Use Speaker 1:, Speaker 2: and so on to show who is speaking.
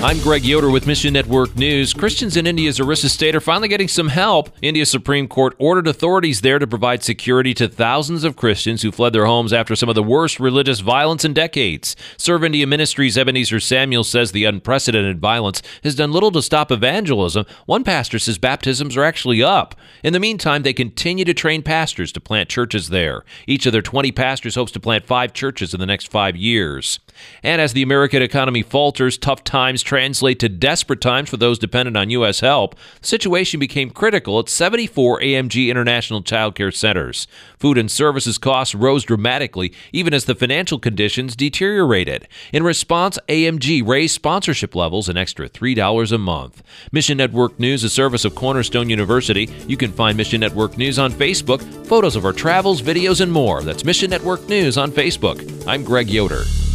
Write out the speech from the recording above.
Speaker 1: I'm Greg Yoder with Mission Network News. Christians in India's Orissa state are finally getting some help. India's Supreme Court ordered authorities there to provide security to thousands of Christians who fled their homes after some of the worst religious violence in decades. Serve India Ministries' Ebenezer Samuel says the unprecedented violence has done little to stop evangelism. One pastor says baptisms are actually up. In the meantime, they continue to train pastors to plant churches there. Each of their 20 pastors hopes to plant 5 churches in the next 5 years. And as the American economy falters, tough times translate to desperate times for those dependent on U.S. help. The situation became critical at 74 AMG International Child Care Centers. Food and services costs rose dramatically, even as the financial conditions deteriorated. In response, AMG raised sponsorship levels an extra $3 a month. Mission Network News, a service of Cornerstone University. You can find Mission Network News on Facebook, photos of our travels, videos, and more. That's Mission Network News on Facebook. I'm Greg Yoder.